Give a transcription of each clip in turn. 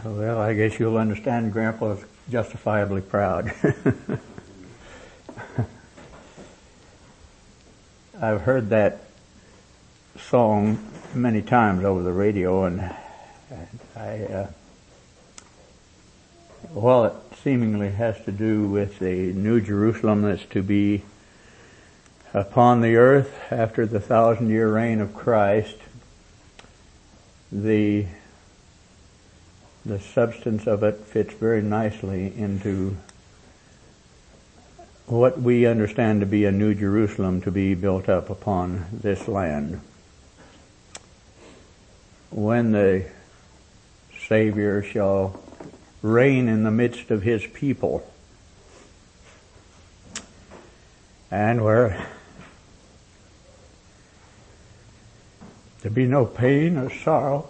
Well, I guess you'll understand Grandpa is justifiably proud. I've heard that song many times over the radio, and while it seemingly has to do with the New Jerusalem that's to be upon the earth after the 1,000-year reign of Christ, the substance of it fits very nicely into what we understand to be a New Jerusalem to be built up upon this land. When the Savior shall reign in the midst of His people, and where there be no pain or sorrow,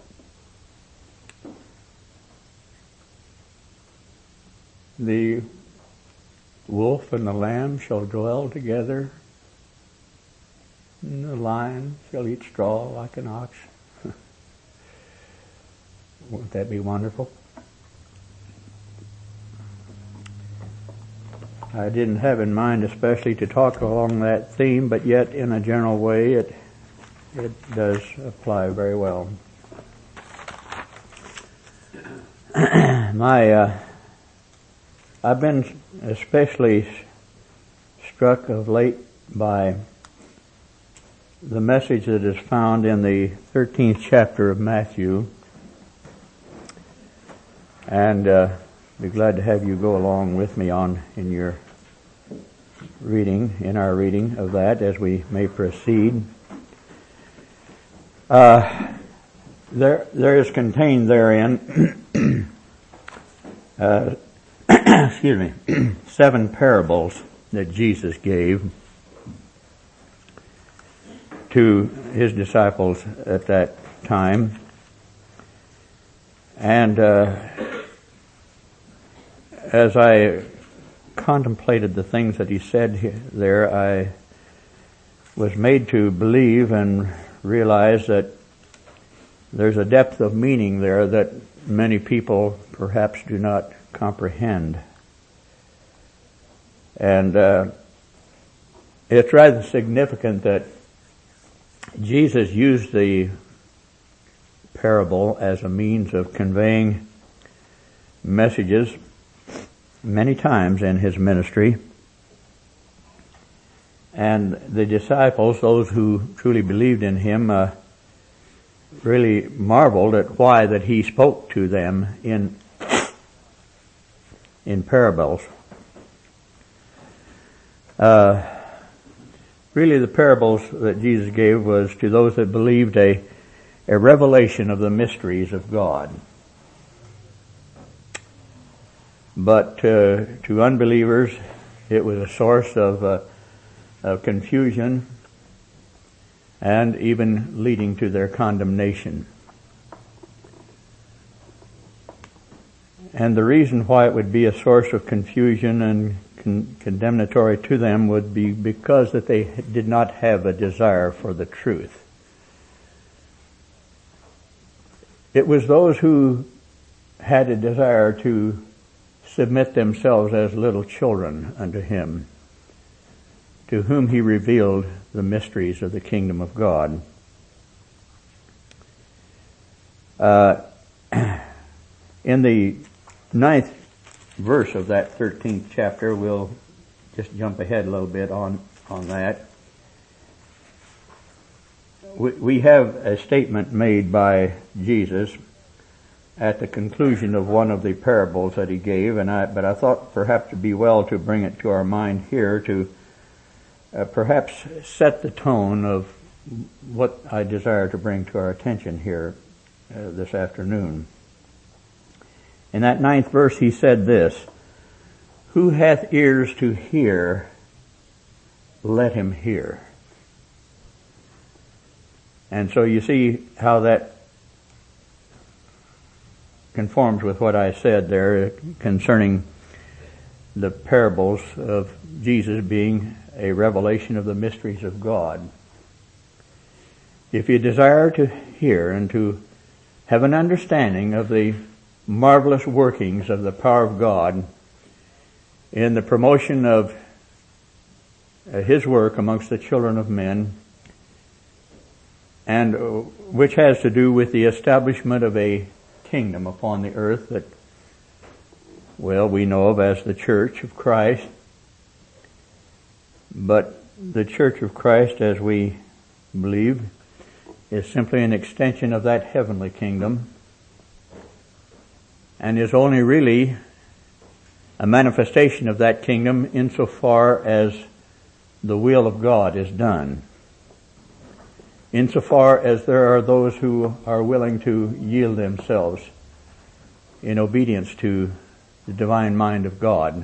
the wolf and the lamb shall dwell together, and the lion shall eat straw like an ox. Won't that be wonderful? I didn't have in mind especially to talk along that theme, but yet in a general way it does apply very well. I've been especially struck of late by the message that is found in the 13th chapter of Matthew, and be glad to have you go along with me in our reading of that as we may proceed. There is contained therein excuse me, 7 parables that Jesus gave to His disciples at that time. And as I contemplated the things that He said there, I was made to believe and realize that there's a depth of meaning there that many people perhaps do not comprehend. And it's rather significant that Jesus used the parable as a means of conveying messages many times in His ministry. And the disciples, those who truly believed in Him, really marveled at why that He spoke to them in parables. Really the parables that Jesus gave was to those that believed a revelation of the mysteries of God. But to unbelievers, it was a source of confusion and even leading to their condemnation. And the reason why it would be a source of confusion and condemnatory to them would be because that they did not have a desire for the truth. It was those who had a desire to submit themselves as little children unto Him, to whom He revealed the mysteries of the kingdom of God. In the 9th verse of that 13th chapter, we'll just jump ahead a little bit on that. We have a statement made by Jesus at the conclusion of one of the parables that He gave, but I thought perhaps it'd be well to bring it to our mind here to perhaps set the tone of what I desire to bring to our attention here this afternoon. In that 9th verse He said this, "Who hath ears to hear, let him hear." And so you see how that conforms with what I said there concerning the parables of Jesus being a revelation of the mysteries of God. If you desire to hear and to have an understanding of the marvelous workings of the power of God in the promotion of His work amongst the children of men, and which has to do with the establishment of a kingdom upon the earth that, well, we know of as the Church of Christ. But the Church of Christ, as we believe, is simply an extension of that heavenly kingdom, and is only really a manifestation of that kingdom insofar as the will of God is done. Insofar as there are those who are willing to yield themselves in obedience to the divine mind of God.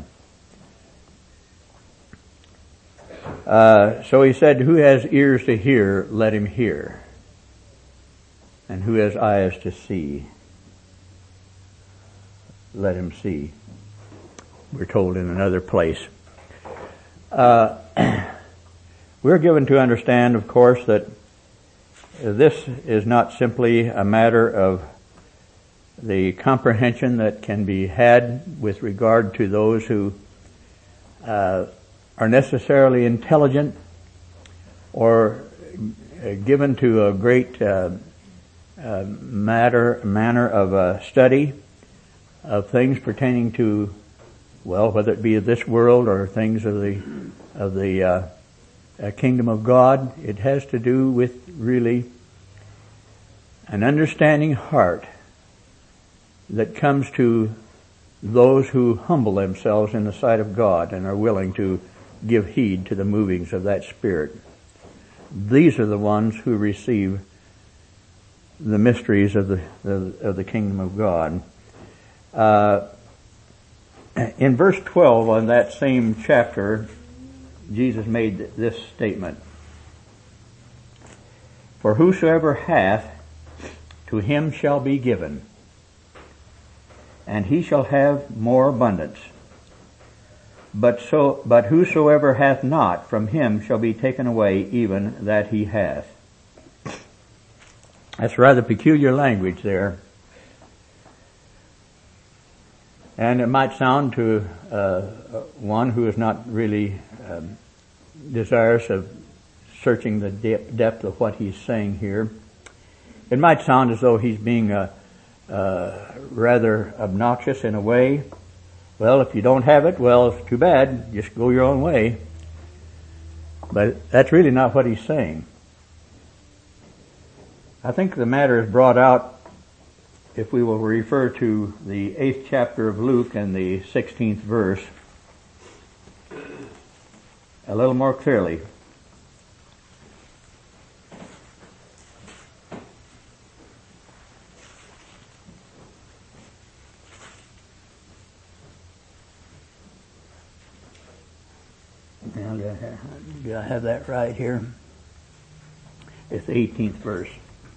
So he said, who has ears to hear, let him hear. And who has eyes to see, let him see. We're told in another place. We're given to understand, of course, that this is not simply a matter of the comprehension that can be had with regard to those who are necessarily intelligent or given to a great manner of study of things pertaining to, well, whether it be of this world or things of the kingdom of God. It has to do with really an understanding heart that comes to those who humble themselves in the sight of God and are willing to give heed to the movings of that Spirit. These are the ones who receive the mysteries of the kingdom of God. In verse 12 on that same chapter, Jesus made this statement: For whosoever hath, to him shall be given, and he shall have more abundance. But whosoever hath not, from him shall be taken away even that he hath. That's rather peculiar language there. And it might sound to one who is not really desirous of searching the depth of what he's saying here, it might sound as though he's being rather obnoxious in a way. Well, if you don't have it, well, it's too bad. Just go your own way. But that's really not what he's saying. I think the matter is brought out, if we will refer to the 8th chapter of Luke and the 16th verse, a little more clearly. Now, do I have that right here? It's the 18th verse.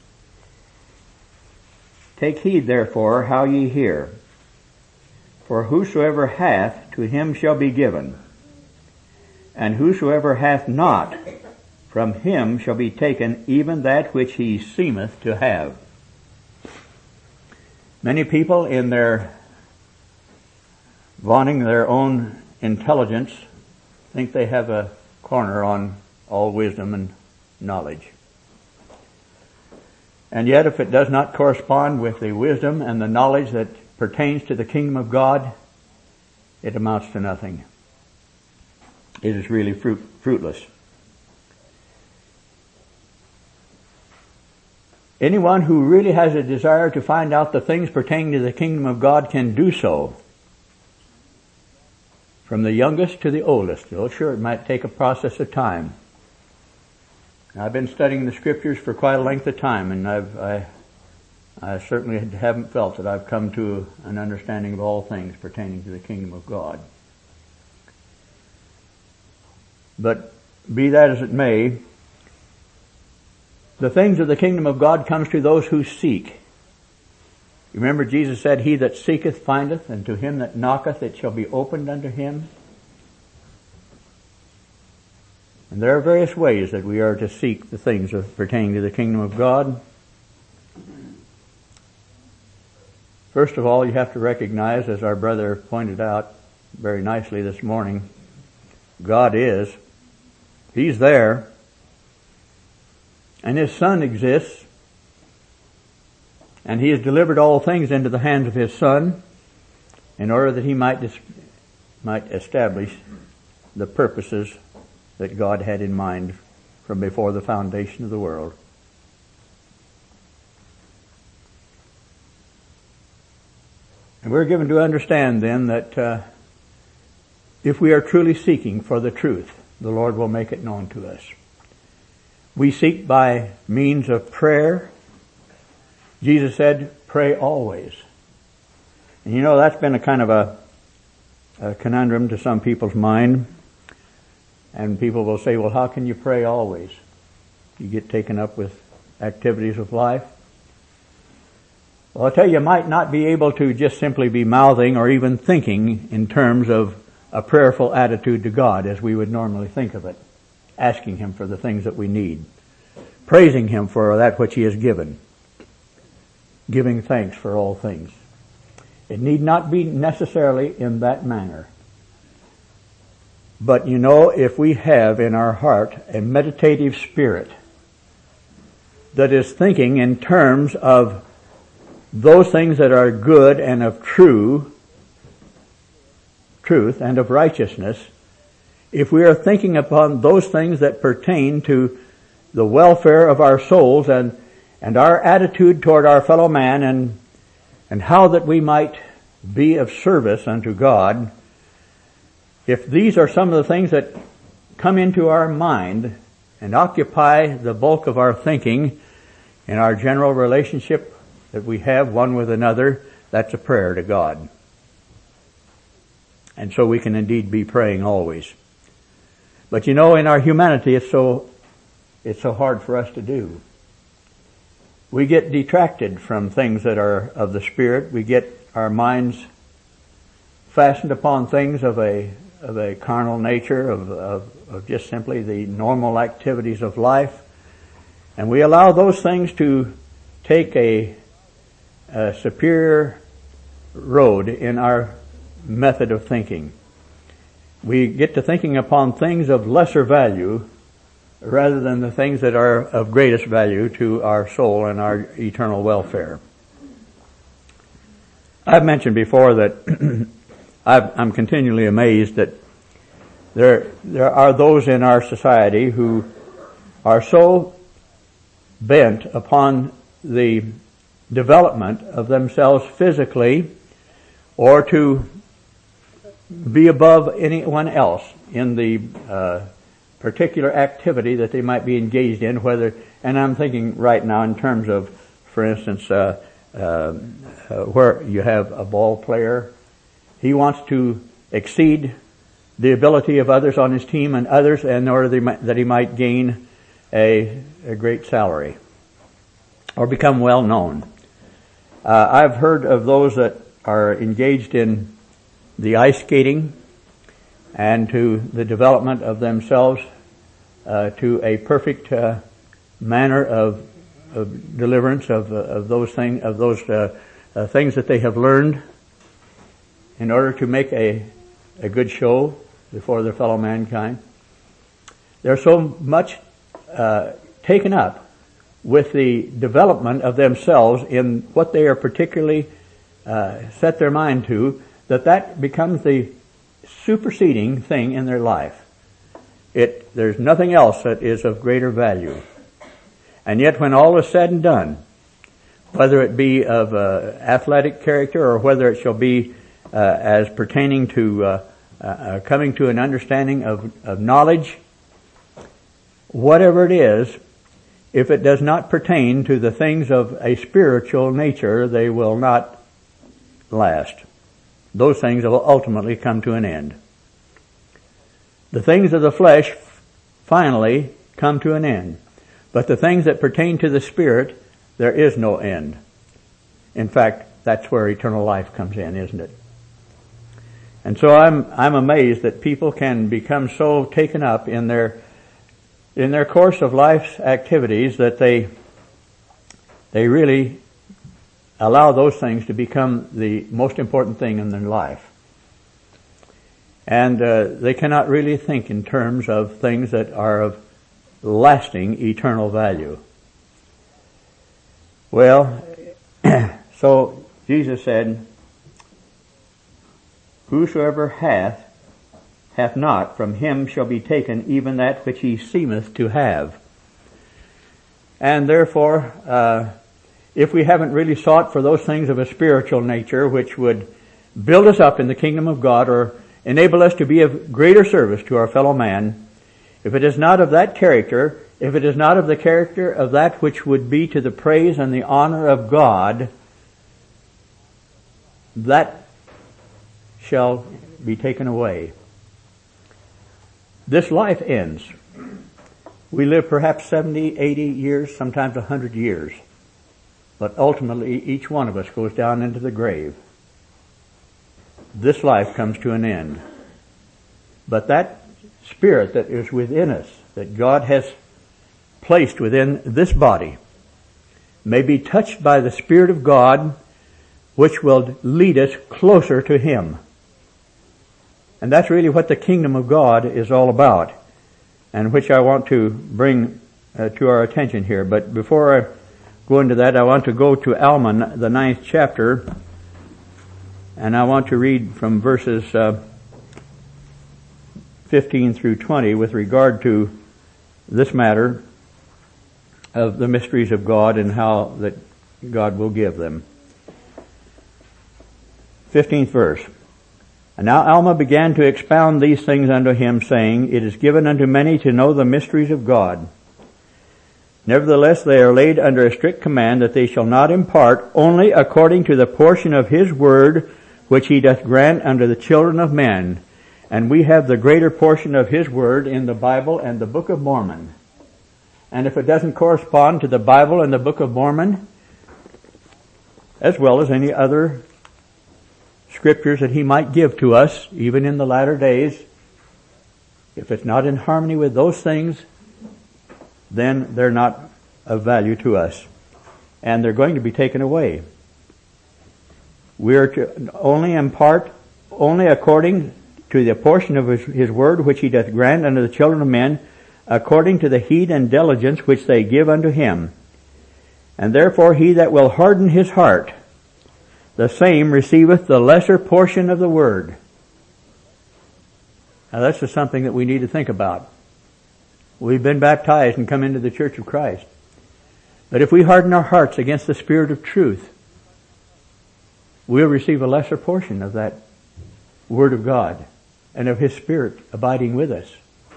Take heed therefore how ye hear. For whosoever hath, to him shall be given. And whosoever hath not, from him shall be taken even that which he seemeth to have. Many people, in their vaunting their own intelligence, think they have a corner on all wisdom and knowledge. And yet, if it does not correspond with the wisdom and the knowledge that pertains to the kingdom of God, it amounts to nothing. It is really fruitless. Anyone who really has a desire to find out the things pertaining to the kingdom of God can do so. From the youngest to the oldest. Though sure, it might take a process of time. I've been studying the Scriptures for quite a length of time, and I certainly haven't felt that I've come to an understanding of all things pertaining to the kingdom of God. But be that as it may, the things of the kingdom of God comes to those who seek. Remember, Jesus said, He that seeketh findeth, and to him that knocketh it shall be opened unto him. And there are various ways that we are to seek the things pertaining to the kingdom of God. First of all, you have to recognize, as our brother pointed out very nicely this morning, God is. He's there. And His Son exists. And He has delivered all things into the hands of His Son in order that He might establish the purposes that God had in mind from before the foundation of the world. And we're given to understand then that if we are truly seeking for the truth, the Lord will make it known to us. We seek by means of prayer. Jesus said, pray always. And you know, that's been a kind of a conundrum to some people's mind. And people will say, well, how can you pray always? You get taken up with activities of life. Well, I'll tell you, you might not be able to just simply be mouthing or even thinking in terms of a prayerful attitude to God as we would normally think of it, asking Him for the things that we need, praising Him for that which He has given, giving thanks for all things. It need not be necessarily in that manner. But you know, if we have in our heart a meditative spirit that is thinking in terms of those things that are good and of truth and of righteousness, if we are thinking upon those things that pertain to the welfare of our souls and our attitude toward our fellow man and how that we might be of service unto God, if these are some of the things that come into our mind and occupy the bulk of our thinking in our general relationship that we have one with another, that's a prayer to God. And so we can indeed be praying always. But you know, in our humanity, it's so hard for us to do. We get detracted from things that are of the Spirit. We get our minds fastened upon things of a carnal nature, of just simply the normal activities of life. And we allow those things to take a superior road in our method of thinking. We get to thinking upon things of lesser value rather than the things that are of greatest value to our soul and our eternal welfare. I've mentioned before that I'm continually amazed that there are those in our society who are so bent upon the development of themselves physically or to be above anyone else in the particular activity that they might be engaged in, and I'm thinking right now in terms of, for instance, where you have a ball player, he wants to exceed the ability of others on his team and others in order that he might gain a great salary or become well known. I've heard of those that are engaged in the ice skating and to the development of themselves to a perfect manner of deliverance of those things that they have learned in order to make a good show before their fellow mankind. They're so much taken up with the development of themselves in what they are particularly set their mind to, that becomes the superseding thing in their life. There's nothing else that is of greater value. And yet when all is said and done, whether it be of athletic character or whether it shall be as pertaining to coming to an understanding of knowledge, whatever it is, if it does not pertain to the things of a spiritual nature, they will not last. Those things will ultimately come to an end. The things of the flesh finally come to an end. But the things that pertain to the Spirit, there is no end. In fact, that's where eternal life comes in, isn't it? And so I'm amazed that people can become so taken up in their course of life's activities that they really allow those things to become the most important thing in their life. And they cannot really think in terms of things that are of lasting eternal value. Well, so Jesus said, whosoever hath not, from him shall be taken even that which he seemeth to have. And therefore, if we haven't really sought for those things of a spiritual nature which would build us up in the kingdom of God or enable us to be of greater service to our fellow man, if it is not of that character, if it is not of the character of that which would be to the praise and the honor of God, that shall be taken away. This life ends. We live perhaps 70, 80 years, sometimes 100 years. But ultimately, each one of us goes down into the grave. This life comes to an end. But that spirit that is within us, that God has placed within this body, may be touched by the Spirit of God, which will lead us closer to Him. And that's really what the kingdom of God is all about, and which I want to bring to our attention here. But before I go into that, I want to go to Alma, the 9th chapter, and I want to read from verses 15 through 20 with regard to this matter of the mysteries of God and how that God will give them. 15th verse. And now Alma began to expound these things unto him, saying, It is given unto many to know the mysteries of God. Nevertheless, they are laid under a strict command that they shall not impart only according to the portion of His word which He doth grant unto the children of men. And we have the greater portion of His word in the Bible and the Book of Mormon. And if it doesn't correspond to the Bible and the Book of Mormon, as well as any other scriptures that He might give to us, even in the latter days, if it's not in harmony with those things, then they're not of value to us. And they're going to be taken away. We are to only impart only according to the portion of His word which He doth grant unto the children of men, according to the heed and diligence which they give unto Him. And therefore he that will harden his heart, the same receiveth the lesser portion of the word. Now that's just something that we need to think about. We've been baptized and come into the Church of Christ. But if we harden our hearts against the Spirit of truth, we'll receive a lesser portion of that Word of God and of His Spirit abiding with us.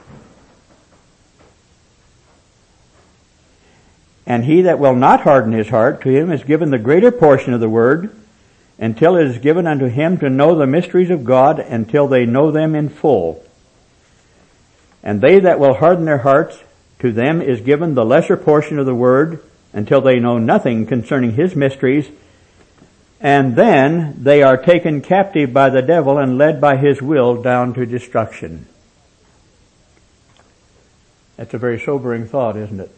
And he that will not harden his heart, to him is given the greater portion of the Word, until it is given unto him to know the mysteries of God, until they know them in full. And they that will harden their hearts, to them is given the lesser portion of the Word, until they know nothing concerning His mysteries, and then they are taken captive by the devil and led by his will down to destruction. That's a very sobering thought, isn't it?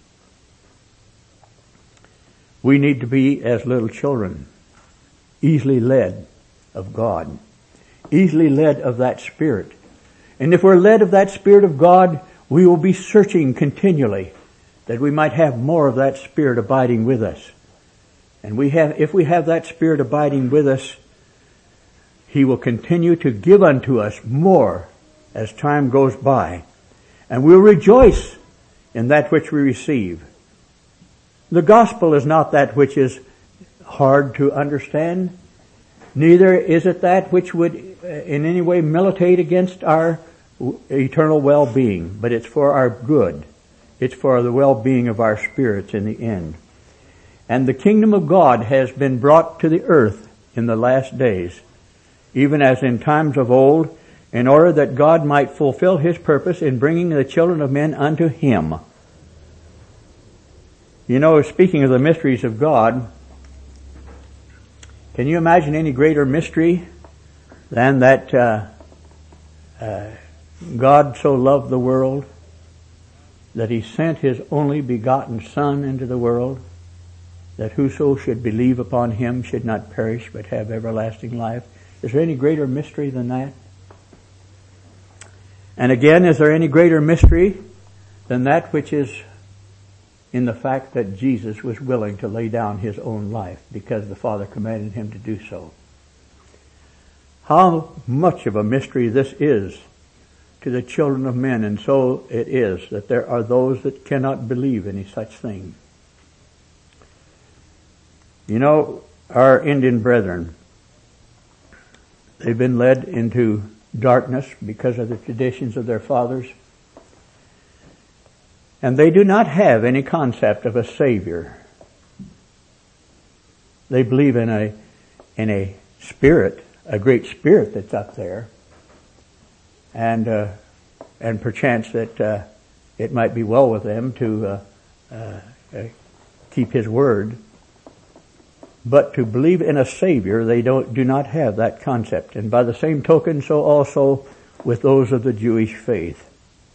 We need to be as little children, easily led of God, easily led of that Spirit. And if we're led of that Spirit of God, we will be searching continually that we might have more of that Spirit abiding with us. And if we have that Spirit abiding with us, He will continue to give unto us more as time goes by. And we'll rejoice in that which we receive. The gospel is not that which is hard to understand. Neither is it that which would in any way militate against our eternal well-being, but it's for our good. It's for the well-being of our spirits in the end. And the kingdom of God has been brought to the earth in the last days, even as in times of old, in order that God might fulfill His purpose in bringing the children of men unto Him. You know, speaking of the mysteries of God, can you imagine any greater mystery than that God so loved the world that He sent His only begotten Son into the world, that whoso should believe upon him should not perish but have everlasting life. Is there any greater mystery than that? And again, is there any greater mystery than that which is in the fact that Jesus was willing to lay down his own life because the Father commanded him to do so? How much of a mystery this is to the children of men, and so it is that there are those that cannot believe any such thing. You know, our Indian brethren, they've been led into darkness because of the traditions of their fathers. And they do not have any concept of a Savior. They believe in a spirit, a great spirit that's up there. And perchance that it might be well with them to keep His word. But to believe in a Savior, they do not have that concept. And by the same token, so also with those of the Jewish faith.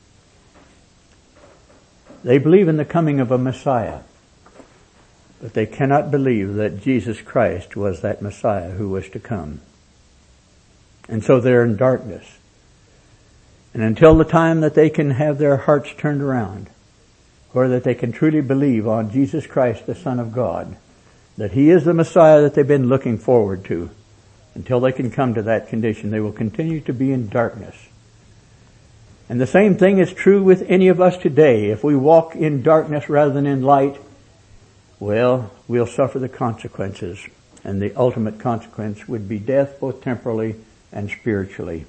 They believe in the coming of a Messiah, but they cannot believe that Jesus Christ was that Messiah who was to come. And so they're in darkness. And until the time that they can have their hearts turned around, or that they can truly believe on Jesus Christ, the Son of God, that He is the Messiah that they've been looking forward to, until they can come to that condition, they will continue to be in darkness. And the same thing is true with any of us today. If we walk in darkness rather than in light, well, we'll suffer the consequences. And the ultimate consequence would be death, both temporally and spiritually.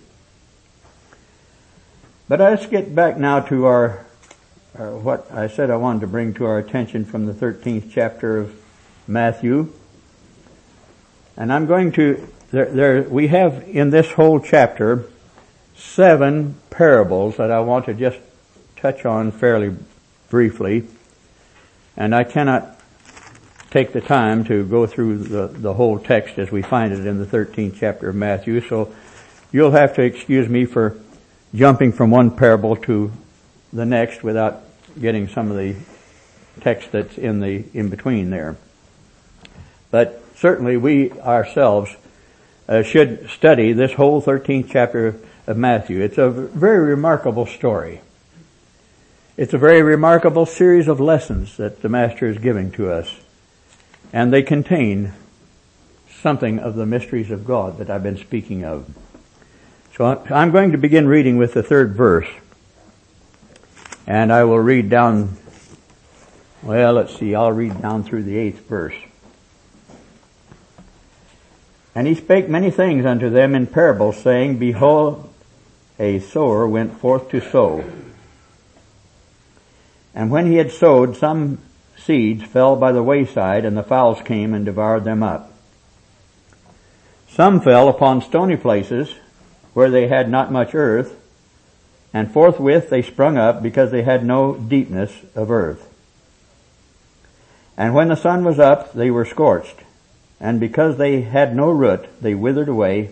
But let's get back now to our what I said I wanted to bring to our attention from the 13th chapter of Matthew. And I'm going to, we have in this whole chapter 7 parables that I want to just touch on fairly briefly. And I cannot take the time to go through the whole text as we find it in the 13th chapter of Matthew. So you'll have to excuse me for jumping from one parable to the next without getting some of the text that's in between there. But certainly we ourselves should study this whole 13th chapter of Matthew. It's a very remarkable story. It's a very remarkable series of lessons that the Master is giving to us. And they contain something of the mysteries of God that I've been speaking of. So I'm going to begin reading with the 3rd verse. And I will read down, I'll read down through the 8th verse. And he spake many things unto them in parables, saying, Behold, a sower went forth to sow. And when he had sowed, some seeds fell by the wayside, and the fowls came and devoured them up. Some fell upon stony places, where they had not much earth, and forthwith they sprung up, because they had no deepness of earth. And when the sun was up, they were scorched, and because they had no root, they withered away.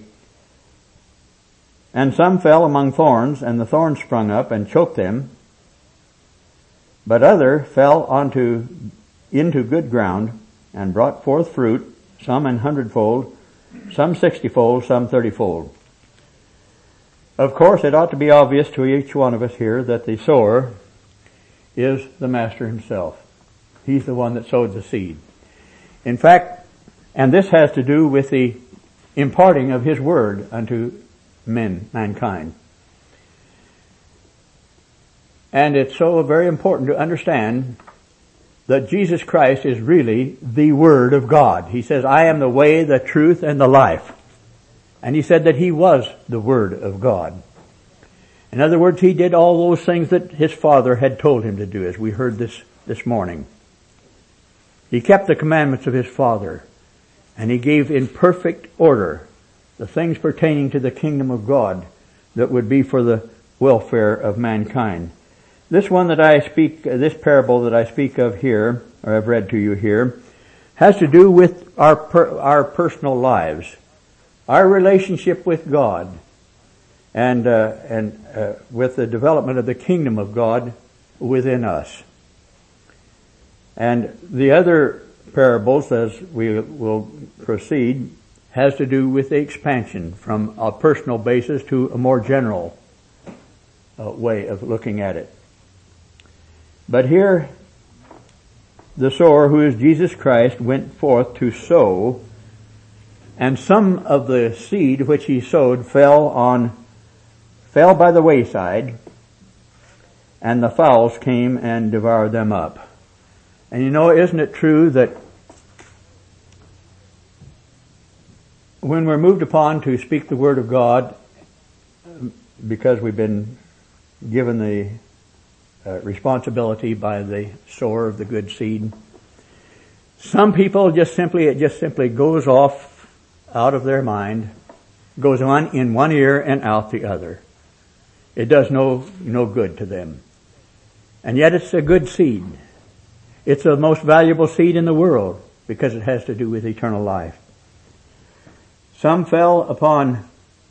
And some fell among thorns, and the thorns sprung up and choked them. But other fell into good ground, and brought forth fruit, some an 100-fold, some 60-fold, some 30-fold. Of course, it ought to be obvious to each one of us here that the sower is the Master Himself. He's the one that sowed the seed. In fact, and this has to do with the imparting of His word unto mankind. And it's so very important to understand that Jesus Christ is really the Word of God. He says, I am the way, the truth, and the life. And He said that He was the Word of God. In other words, He did all those things that His Father had told Him to do, as we heard this morning. He kept the commandments of His Father, and He gave in perfect order the things pertaining to the kingdom of God that would be for the welfare of mankind. This one that I speak, this parable that I speak of here, or I've read to you here, has to do with our personal lives, our relationship with God, and with the development of the kingdom of God within us. And the other parables, as we will proceed, has to do with the expansion from a personal basis to a more general way of looking at it. But here, the sower, who is Jesus Christ, went forth to sow, and some of the seed which he sowed fell by the wayside, and the fowls came and devoured them up. And you know, isn't it true that when we're moved upon to speak the Word of God, because we've been given the responsibility by the sower of the good seed, some people it just simply goes off out of their mind, goes on in one ear and out the other. It does no good to them. And yet it's a good seed. It's the most valuable seed in the world because it has to do with eternal life. Some fell upon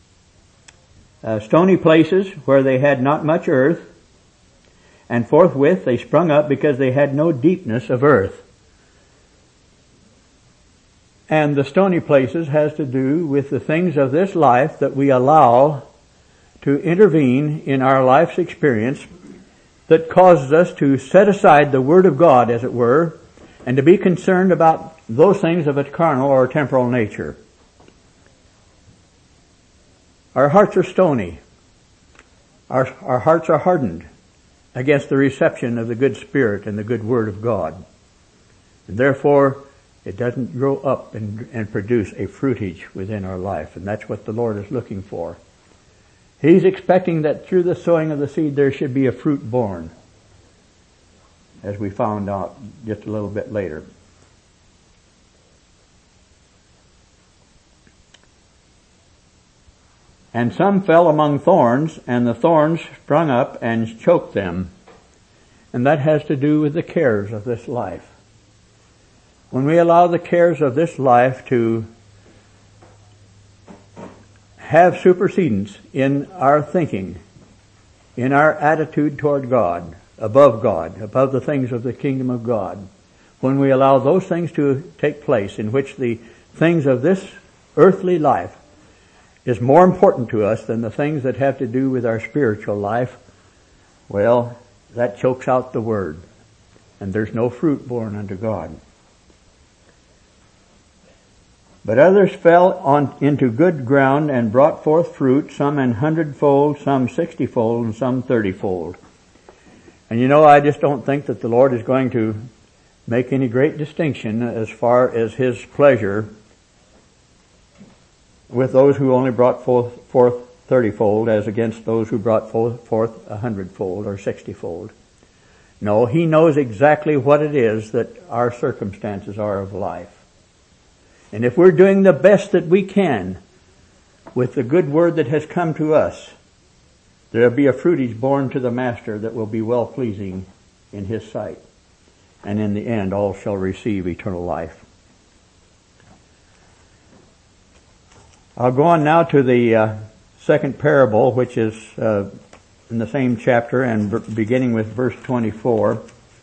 stony places where they had not much earth, and forthwith they sprung up because they had no deepness of earth. And the stony places has to do with the things of this life that we allow to intervene in our life's experience, that causes us to set aside the Word of God, as it were, and to be concerned about those things of a carnal or temporal nature. Our hearts are stony. Our hearts are hardened against the reception of the good Spirit and the good Word of God. And therefore, it doesn't grow up and produce a fruitage within our life. And that's what the Lord is looking for. He's expecting that through the sowing of the seed there should be a fruit born, as we found out just a little bit later. And some fell among thorns, and the thorns sprung up and choked them. And that has to do with the cares of this life. When we allow the cares of this life to have supersedence in our thinking, in our attitude toward God, above the things of the kingdom of God, when we allow those things to take place in which the things of this earthly life is more important to us than the things that have to do with our spiritual life, well, that chokes out the Word, and there's no fruit born unto God. But others fell into good ground and brought forth fruit, some 100-fold, some 60-fold, and some 30-fold. And you know, I just don't think that the Lord is going to make any great distinction as far as His pleasure with those who only brought forth 30-fold as against those who brought forth 100-fold or 60-fold. No, He knows exactly what it is that our circumstances are of life. And if we're doing the best that we can with the good word that has come to us, there'll be a fruitage born to the Master that will be well-pleasing in His sight. And in the end, all shall receive eternal life. I'll go on now to the second parable, which is in the same chapter and beginning with verse 24.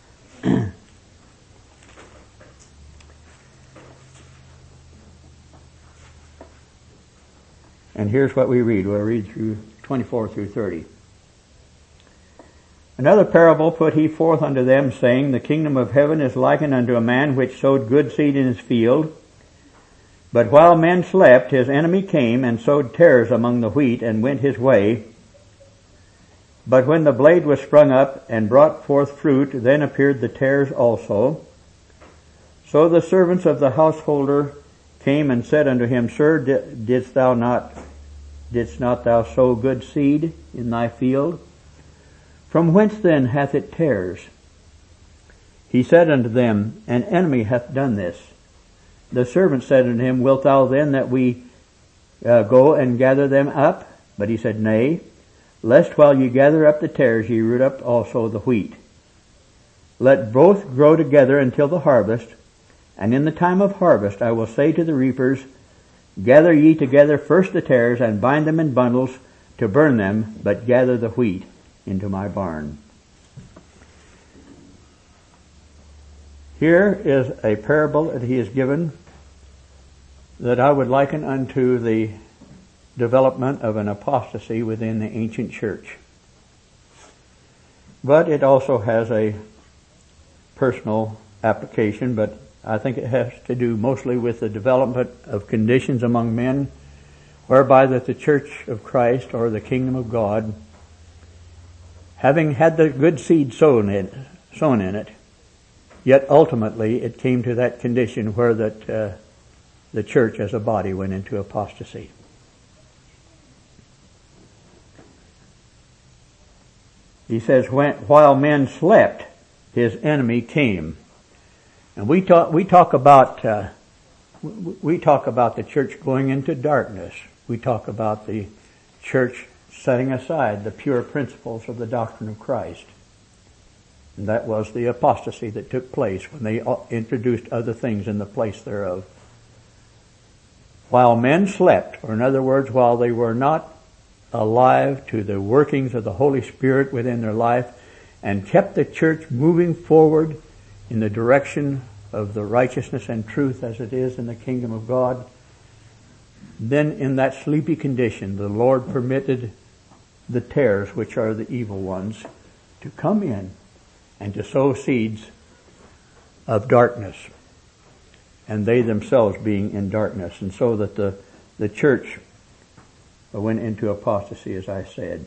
And here's what we read. We'll read through 24 through 30. Another parable put he forth unto them, saying, The kingdom of heaven is likened unto a man which sowed good seed in his field. But while men slept, his enemy came and sowed tares among the wheat, and went his way. But when the blade was sprung up and brought forth fruit, then appeared the tares also. So the servants of the householder came and said unto him, Sir, didst not thou sow good seed in thy field? From whence then hath it tares? He said unto them, An enemy hath done this. The servant said unto him, Wilt thou then that we go and gather them up? But he said, Nay, lest while ye gather up the tares ye root up also the wheat. Let both grow together until the harvest. And in the time of harvest I will say to the reapers, Gather ye together first the tares, and bind them in bundles to burn them, but gather the wheat into my barn. Here is a parable that he has given that I would liken unto the development of an apostasy within the ancient church. But it also has a personal application, but I think it has to do mostly with the development of conditions among men whereby that the Church of Christ or the kingdom of God, having had the good seed sown in it, yet ultimately it came to that condition where that the church as a body went into apostasy. He says, while men slept, his enemy came. And we talk about the church going into darkness. We talk about the church setting aside the pure principles of the doctrine of Christ. And that was the apostasy that took place when they introduced other things in the place thereof. While men slept, or in other words, while they were not alive to the workings of the Holy Spirit within their life, and kept the church moving forward in the direction of the righteousness and truth as it is in the kingdom of God, then in that sleepy condition the Lord permitted the tares, which are the evil ones, to come in and to sow seeds of darkness, and they themselves being in darkness, and so that the church went into apostasy, as I said.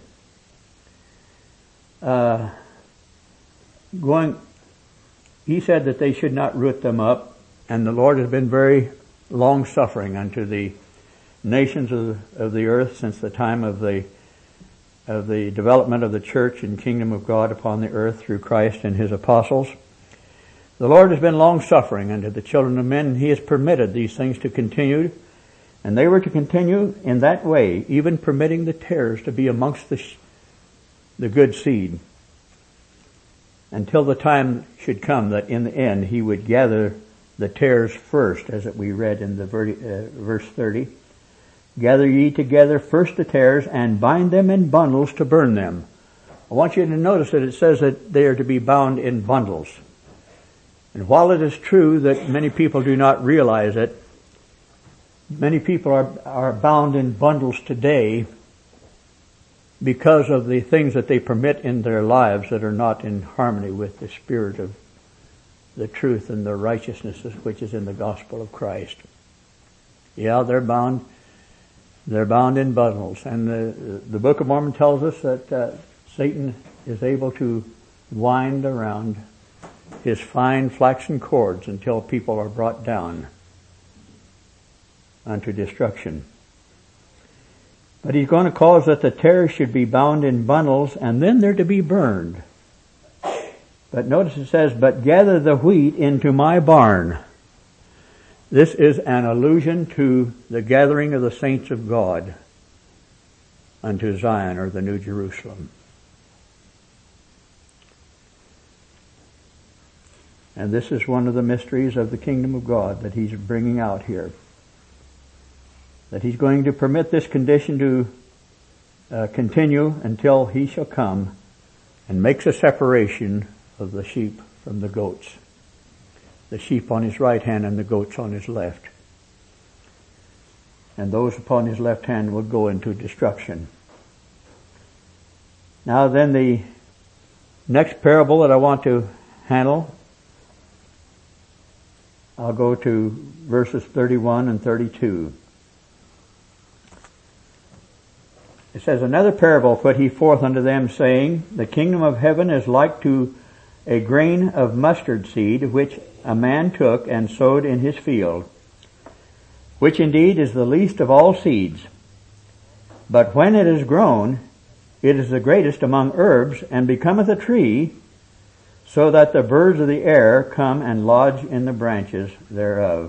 He said that they should not root them up, and the Lord has been very long-suffering unto the nations of the earth since the time of the development of the church and kingdom of God upon the earth through Christ and his apostles. The Lord has been long-suffering unto the children of men, and he has permitted these things to continue, and they were to continue in that way, even permitting the tares to be amongst the good seed, until the time should come that in the end he would gather the tares first, as we read in the verse 30. Gather ye together first the tares, and bind them in bundles to burn them. I want you to notice that it says that they are to be bound in bundles. And while it is true that many people do not realize it, many people are bound in bundles today because of the things that they permit in their lives that are not in harmony with the spirit of the truth and the righteousness which is in the gospel of Christ. Yeah, they're bound in bundles. And the Book of Mormon tells us that Satan is able to wind around his fine flaxen cords until people are brought down unto destruction. But he's going to cause that the tares should be bound in bundles, and then they're to be burned. But notice it says, but gather the wheat into my barn. This is an allusion to the gathering of the saints of God unto Zion, or the New Jerusalem. And this is one of the mysteries of the kingdom of God that he's bringing out here. That he's going to permit this condition to continue until he shall come and makes a separation of the sheep from the goats. The sheep on his right hand and the goats on his left. And those upon his left hand will go into destruction. Now then, the next parable that I want to handle, I'll go to verses 31 and 32. It says, another parable put he forth unto them, saying, the kingdom of heaven is like to a grain of mustard seed, which a man took and sowed in his field, which indeed is the least of all seeds. But when it is grown, it is the greatest among herbs, and becometh a tree, so that the birds of the air come and lodge in the branches thereof.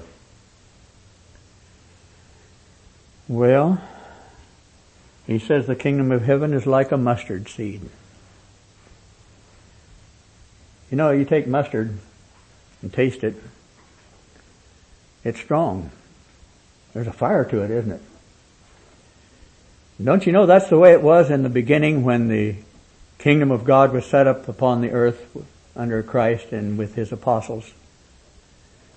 Well, he says the kingdom of heaven is like a mustard seed. You know, you take mustard and taste it. It's strong. There's a fire to it, isn't it? Don't you know that's the way it was in the beginning when the kingdom of God was set up upon the earth under Christ and with his apostles?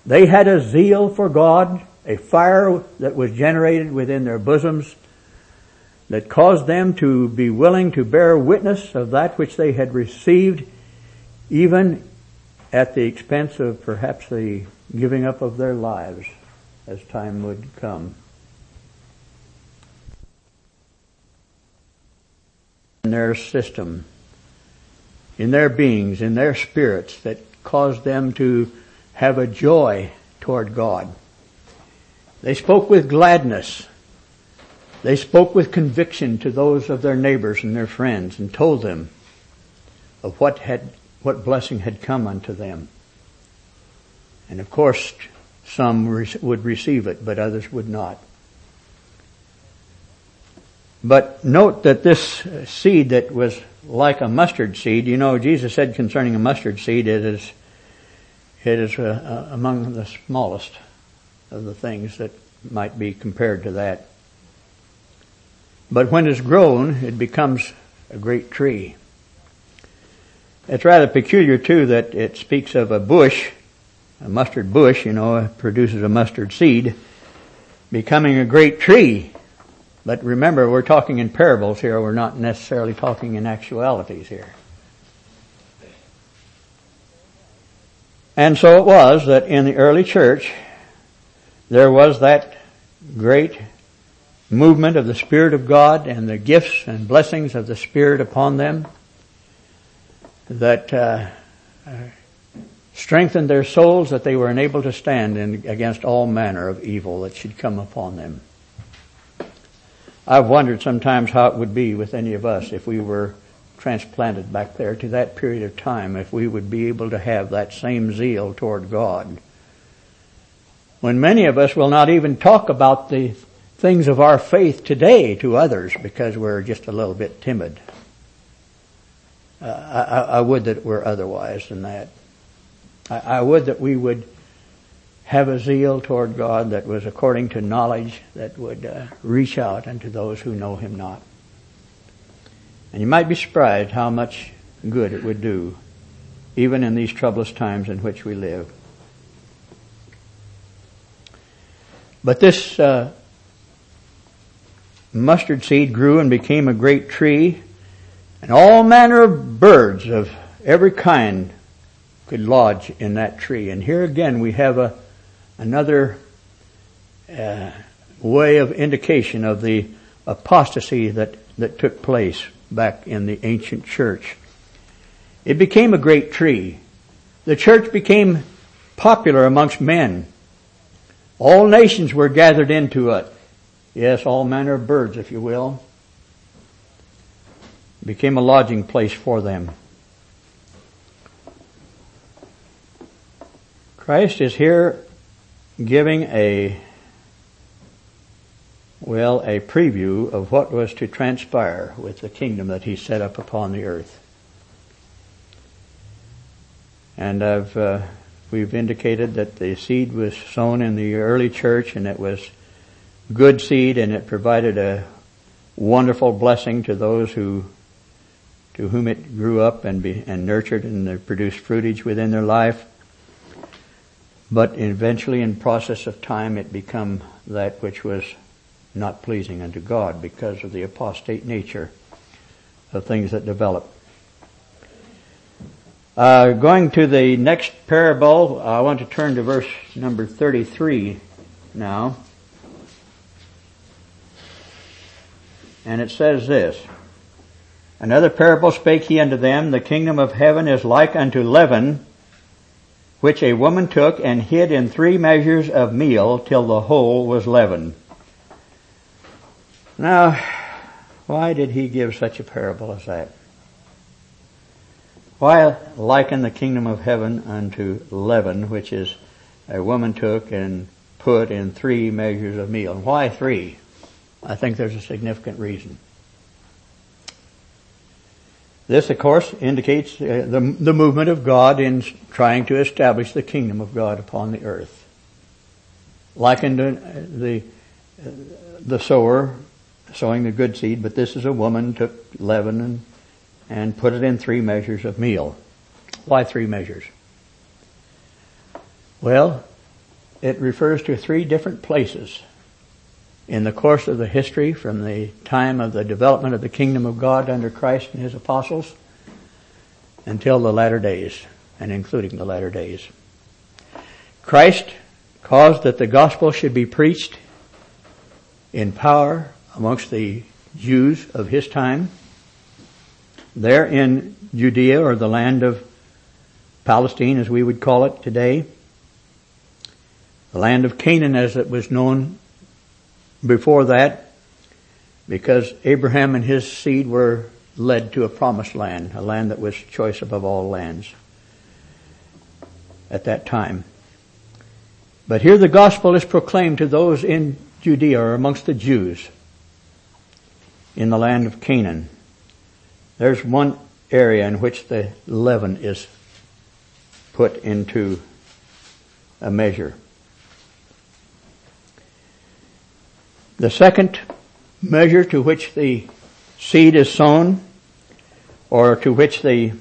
They had a zeal for God, a fire that was generated within their bosoms that caused them to be willing to bear witness of that which they had received, even at the expense of perhaps the giving up of their lives as time would come. In their system, in their beings, in their spirits, that caused them to have a joy toward God. They spoke with gladness. They spoke with conviction to those of their neighbors and their friends and told them of what blessing had come unto them. And of course, some would receive it, but others would not. But note that this seed that was like a mustard seed, Jesus said concerning a mustard seed, it is among the smallest of the things that might be compared to that. But when it's grown, it becomes a great tree. It's rather peculiar too that it speaks of a bush, a mustard bush, produces a mustard seed, becoming a great tree. But remember, we're talking in parables here. We're not necessarily talking in actualities here. And so it was that in the early church, there was that great movement of the Spirit of God and the gifts and blessings of the Spirit upon them that strengthened their souls, that they were enabled to stand against all manner of evil that should come upon them. I've wondered sometimes how it would be with any of us if we were transplanted back there to that period of time, if we would be able to have that same zeal toward God. When many of us will not even talk about the things of our faith today to others because we're just a little bit timid. I would that it were otherwise than that. I would that we would have a zeal toward God that was according to knowledge, that would reach out unto those who know Him not. And you might be surprised how much good it would do, even in these troublous times in which we live. But this mustard seed grew and became a great tree, and all manner of birds of every kind could lodge in that tree. And here again we have another way of indication of the apostasy that took place back in the ancient church. It became a great tree. The church became popular amongst men. All nations were gathered into it. Yes, all manner of birds, if you will. It became a lodging place for them. Christ is here giving a preview of what was to transpire with the kingdom that He set up upon the earth. And we've indicated that the seed was sown in the early church, and it was good seed, and it provided a wonderful blessing to those to whom it grew up and nurtured, and produced fruitage within their life. But eventually, in process of time, it became that which was not pleasing unto God because of the apostate nature of things that develop. Going to the next parable, I want to turn to verse number 33 now. And it says this: Another parable spake He unto them, the kingdom of heaven is like unto leaven, which a woman took and hid in 3 measures of meal till the whole was leavened. Now, why did He give such a parable as that? Why liken the kingdom of heaven unto leaven, which is a woman took and put in 3 measures of meal? And why 3? I think there's a significant reason. This, of course, indicates the movement of God in trying to establish the kingdom of God upon the earth. Likened to the sower sowing the good seed, but this is a woman took leaven and put it in 3 measures of meal. Why 3 measures? Well, it refers to 3 different places in the course of the history from the time of the development of the kingdom of God under Christ and His apostles until the latter days, and including the latter days. Christ caused that the gospel should be preached in power amongst the Jews of His time, there in Judea, or the land of Palestine as we would call it today, the land of Canaan as it was known before that, because Abraham and his seed were led to a promised land, a land that was choice above all lands at that time. But here the gospel is proclaimed to those in Judea, or amongst the Jews in the land of Canaan. There's one area in which the leaven is put into a measure. The second measure to which the seed is sown, or to which the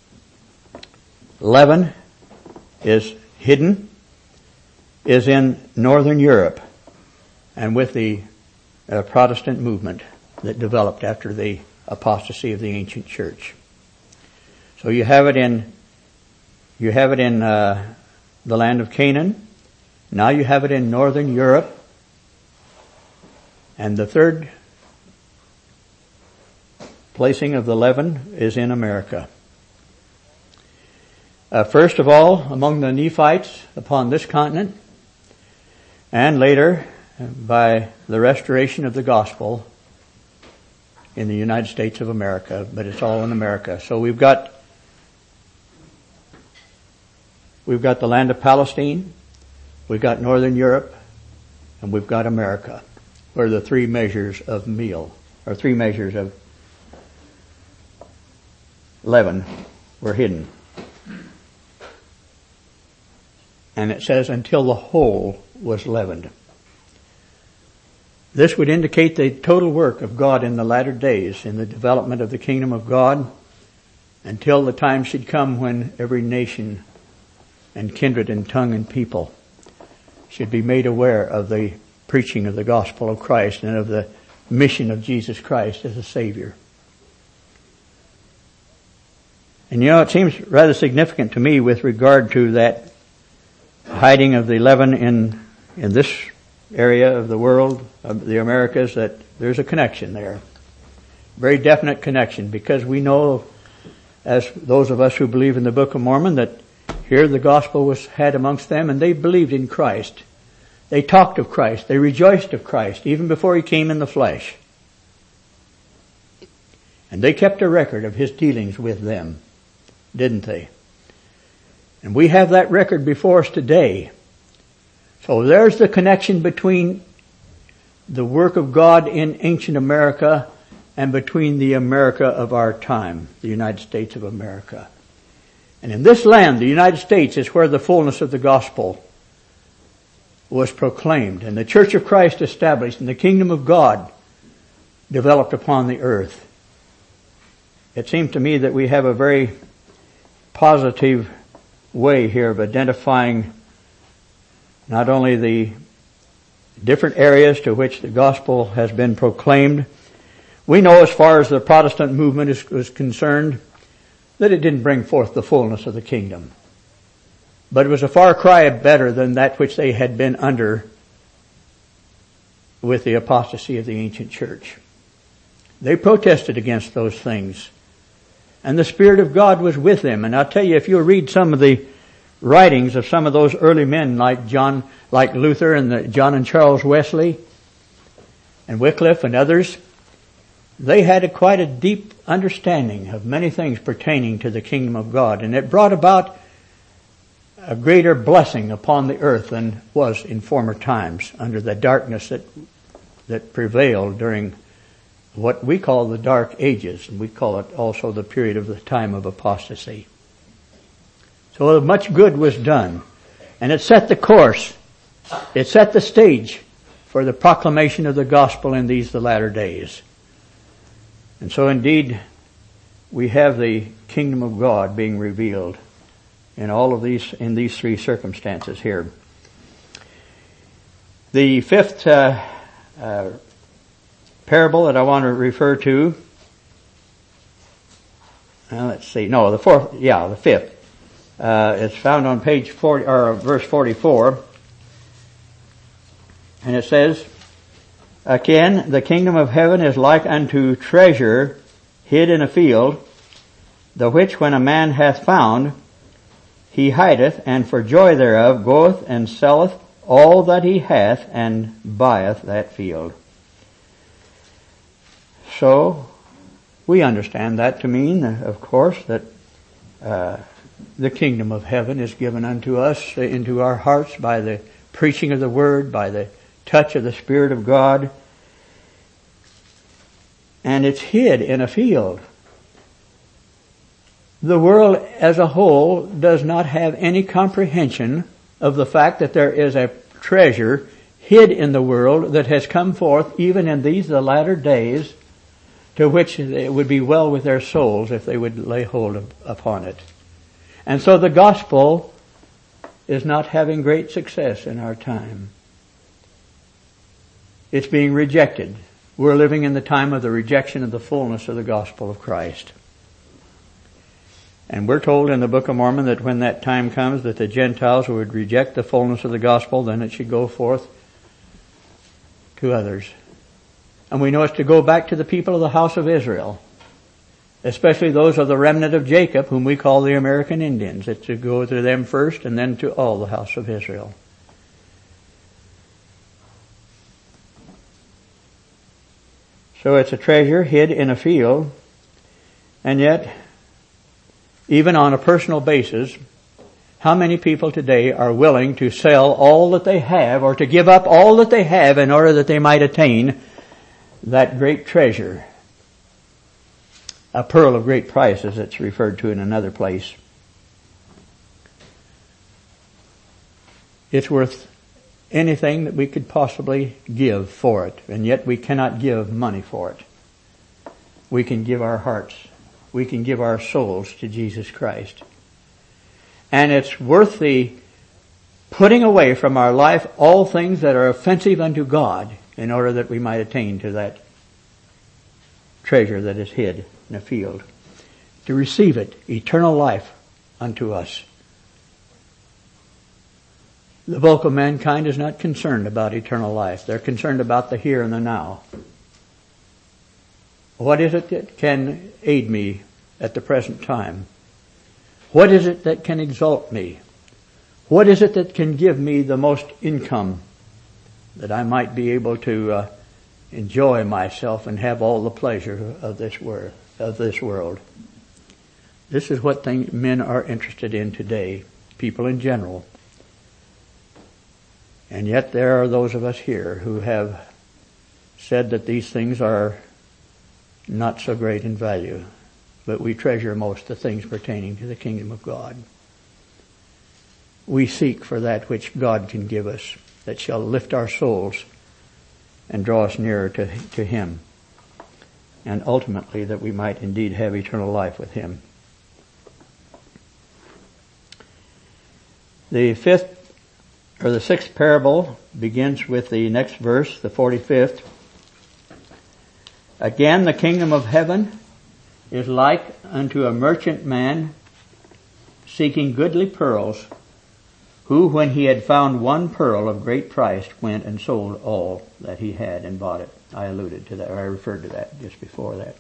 leaven is hidden, is in Northern Europe, and with the Protestant movement that developed after the apostasy of the ancient church. So you have it in the land of Canaan. Now you have it in Northern Europe. And the third placing of the leaven is in America. First of all, among the Nephites upon this continent, and later by the restoration of the gospel in the United States of America, but it's all in America. So we've got the land of Palestine, we've got Northern Europe, and we've got America, where the 3 measures of meal, or 3 measures of leaven were hidden. And it says, until the whole was leavened. This would indicate the total work of God in the latter days, in the development of the kingdom of God, until the time should come when every nation and kindred and tongue and people should be made aware of the preaching of the gospel of Christ and of the mission of Jesus Christ as a Savior. And it seems rather significant to me with regard to that hiding of the leaven in this area of the world, of the Americas, that there's a connection there. Very definite connection, because we know, as those of us who believe in the Book of Mormon, that here the gospel was had amongst them, and they believed in Christ. They talked of Christ. They rejoiced of Christ, even before He came in the flesh. And they kept a record of His dealings with them, didn't they? And we have that record before us today. So there's the connection between the work of God in ancient America and between the America of our time, the United States of America. And in this land, the United States, is where the fullness of the gospel was proclaimed, and the Church of Christ established, and the kingdom of God developed upon the earth. It seems to me that we have a very positive way here of identifying not only the different areas to which the gospel has been proclaimed. We know, as far as the Protestant movement is concerned, that it didn't bring forth the fullness of the kingdom. But it was a far cry better than that which they had been under with the apostasy of the ancient church. They protested against those things, and the Spirit of God was with them. And I'll tell you, if you'll read some of the writings of some of those early men like Luther and John and Charles Wesley and Wycliffe and others, they had quite a deep understanding of many things pertaining to the kingdom of God, and it brought about a greater blessing upon the earth than was in former times under the darkness that prevailed during what we call the Dark Ages, and we call it also the period of the time of apostasy. So much good was done, and it set the course, it set the stage for the proclamation of the gospel in the latter days. And so indeed, we have the kingdom of God being revealed in all of these 3 circumstances here. The fifth parable that I want to refer to, the fifth. It's found on page 40, or verse 44. And it says, "Again, the kingdom of heaven is like unto treasure hid in a field, the which when a man hath found, he hideth, and for joy thereof goeth and selleth all that he hath, and buyeth that field." So, we understand that to mean, of course, that the kingdom of heaven is given unto us into our hearts by the preaching of the Word, by the touch of the Spirit of God. And it's hid in a field. The world as a whole does not have any comprehension of the fact that there is a treasure hid in the world that has come forth even in these the latter days, to which it would be well with their souls if they would lay hold upon it. And so the gospel is not having great success in our time. It's being rejected. We're living in the time of the rejection of the fullness of the gospel of Christ. And we're told in the Book of Mormon that when that time comes that the Gentiles would reject the fullness of the gospel, then it should go forth to others. And we know it's to go back to the people of the house of Israel, especially those of the remnant of Jacob, whom we call the American Indians. It's to go to them first and then to all the house of Israel. So it's a treasure hid in a field, and yet, even on a personal basis, how many people today are willing to sell all that they have or to give up all that they have in order that they might attain that great treasure? A pearl of great price, as it's referred to in another place. It's worth anything that we could possibly give for it, and yet we cannot give money for it. We can give our hearts. We can give our souls to Jesus Christ. And it's worth the putting away from our life all things that are offensive unto God in order that we might attain to that treasure that is hid in a field. To receive it, eternal life unto us. The bulk of mankind is not concerned about eternal life. They're concerned about the here and the now. What is it that can aid me at the present time? What is it that can exalt me? What is it that can give me the most income that I might be able to enjoy myself and have all the pleasure of this world? This is what men are interested in today, people in general. And yet there are those of us here who have said that these things are not so great in value, but we treasure most the things pertaining to the kingdom of God. We seek for that which God can give us, that shall lift our souls and draw us nearer to Him, and ultimately that we might indeed have eternal life with Him. The sixth parable begins with the next verse, the 45th. "Again, the kingdom of heaven is like unto a merchant man seeking goodly pearls, who, when he had found one pearl of great price, went and sold all that he had and bought it." I alluded to that, or I referred to that just before that.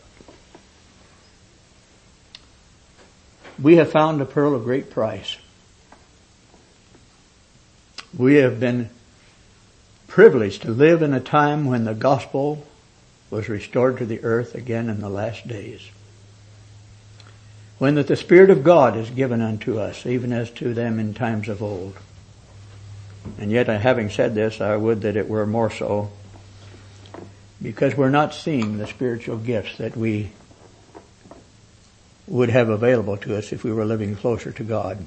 We have found a pearl of great price. We have been privileged to live in a time when the gospel was restored to the earth again in the last days. When that the Spirit of God is given unto us, even as to them in times of old. And yet, having said this, I would that it were more so, because we're not seeing the spiritual gifts that we would have available to us if we were living closer to God.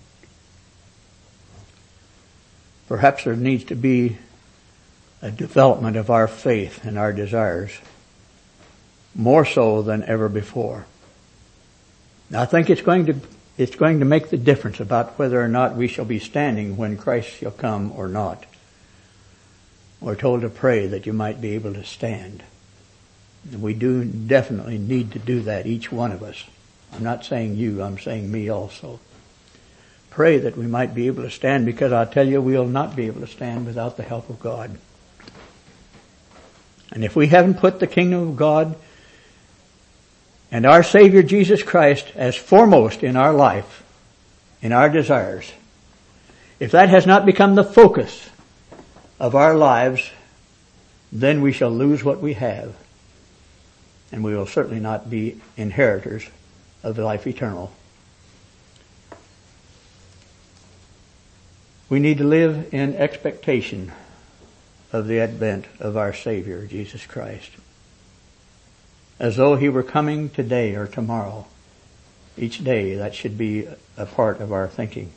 Perhaps there needs to be a development of our faith and our desires, more so than ever before. Now, I think it's going to make the difference about whether or not we shall be standing when Christ shall come or not. We're told to pray that you might be able to stand. And we do definitely need to do that, each one of us. I'm not saying you, I'm saying me also. Pray that we might be able to stand, because I'll tell you, we'll not be able to stand without the help of God. And if we haven't put the kingdom of God and our Savior Jesus Christ as foremost in our life, in our desires, if that has not become the focus of our lives, then we shall lose what we have. And we will certainly not be inheritors of life eternal. We need to live in expectation of the advent of our Savior, Jesus Christ, as though He were coming today or tomorrow. Each day, that should be a part of our thinking.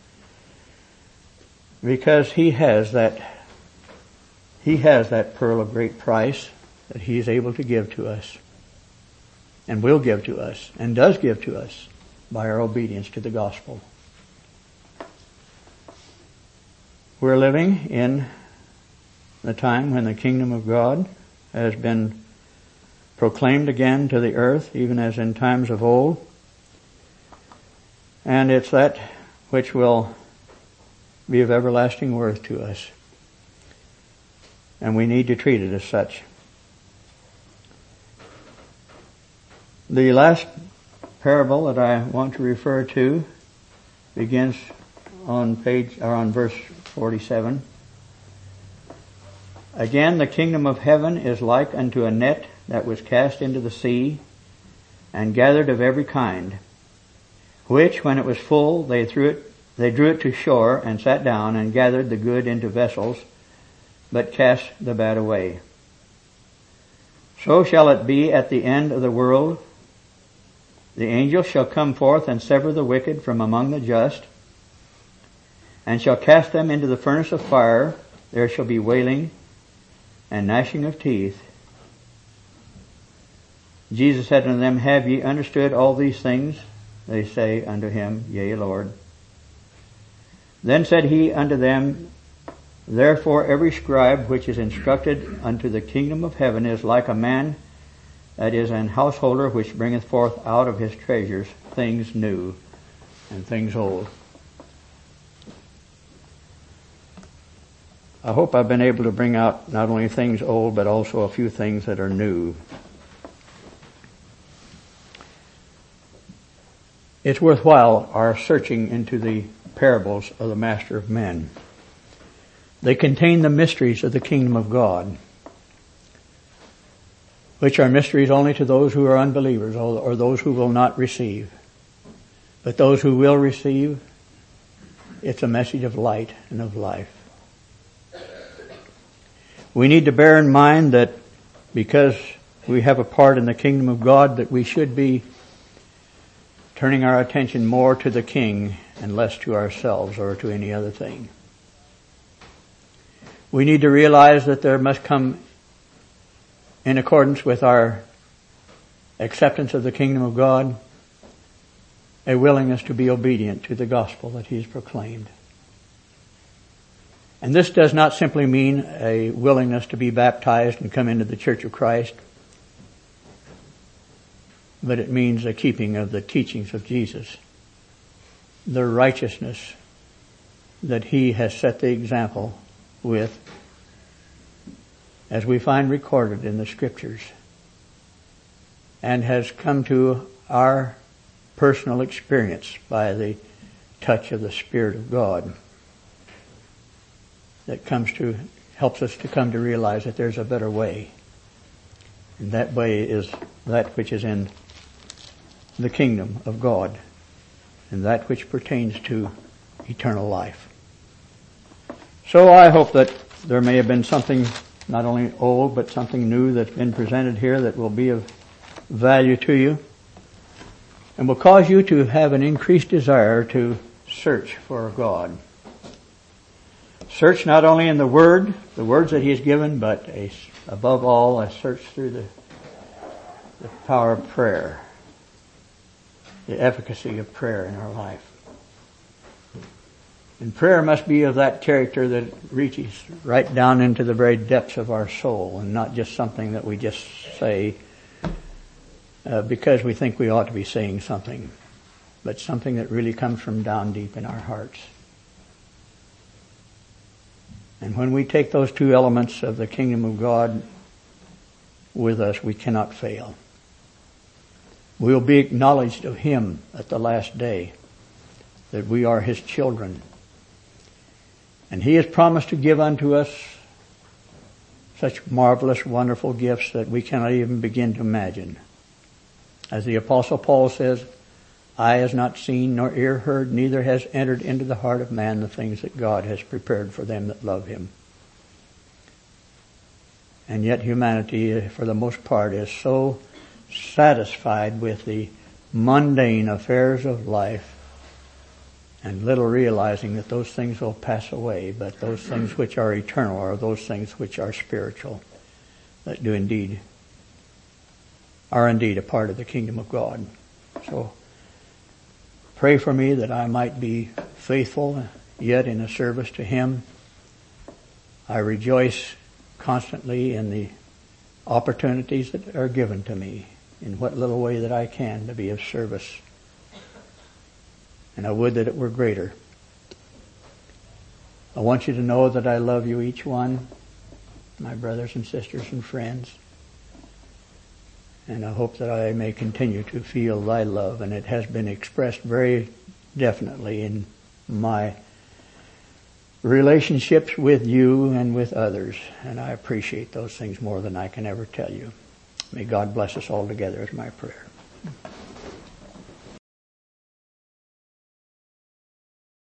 Because He has that pearl of great price that He is able to give to us, and will give to us, and does give to us by our obedience to the gospel. We're living in the time when the kingdom of God has been proclaimed again to the earth, even as in times of old. And it's that which will be of everlasting worth to us. And we need to treat it as such. The last parable that I want to refer to begins on verse 47. Again, the kingdom of heaven is like unto a net that was cast into the sea, and gathered of every kind, which, when it was full, they drew it to shore, and sat down, and gathered the good into vessels, but cast the bad away. So shall it be at the end of the world. The angels shall come forth and sever the wicked from among the just, and shall cast them into the furnace of fire. There shall be wailing and gnashing of teeth. Jesus said unto them, Have ye understood all these things? They say unto him, Yea, Lord. Then said he unto them, Therefore every scribe which is instructed unto the kingdom of heaven is like a man that is an householder, which bringeth forth out of his treasures things new and things old. I hope I've been able to bring out not only things old, but also a few things that are new. It's worthwhile our searching into the parables of the Master of Men. They contain the mysteries of the kingdom of God, which are mysteries only to those who are unbelievers or those who will not receive. But those who will receive, it's a message of light and of life. We need to bear in mind that because we have a part in the kingdom of God, that we should be turning our attention more to the King and less to ourselves or to any other thing. We need to realize that there must come, in accordance with our acceptance of the kingdom of God, a willingness to be obedient to the gospel that He has proclaimed. And this does not simply mean a willingness to be baptized and come into the Church of Christ, but it means a keeping of the teachings of Jesus, the righteousness that He has set the example with, as we find recorded in the Scriptures, and has come to our personal experience by the touch of the Spirit of God, that helps us to come to realize that there's a better way. And that way is that which is in the kingdom of God, and that which pertains to eternal life. So I hope that there may have been something not only old, but something new that's been presented here that will be of value to you, and will cause you to have an increased desire to search for God. Search not only in the words that He has given, but above all, a search through the power of prayer, the efficacy of prayer in our life. And prayer must be of that character that reaches right down into the very depths of our soul, and not just something that we just say because we think we ought to be saying something, but something that really comes from down deep in our hearts. And when we take those two elements of the kingdom of God with us, we cannot fail. We'll be acknowledged of Him at the last day, that we are His children. And He has promised to give unto us such marvelous, wonderful gifts that we cannot even begin to imagine. As the Apostle Paul says, eye has not seen nor ear heard, neither has entered into the heart of man the things that God has prepared for them that love Him. And yet humanity, for the most part, is so satisfied with the mundane affairs of life, and little realizing that those things will pass away, but those things which are eternal are those things which are spiritual, that are indeed a part of the kingdom of God. So pray for me that I might be faithful yet in a service to Him. I rejoice constantly in the opportunities that are given to me in what little way that I can to be of service. And I would that it were greater. I want you to know that I love you each one, my brothers and sisters and friends. And I hope that I may continue to feel thy love, and it has been expressed very definitely in my relationships with you and with others. And I appreciate those things more than I can ever tell you. May God bless us all together is my prayer.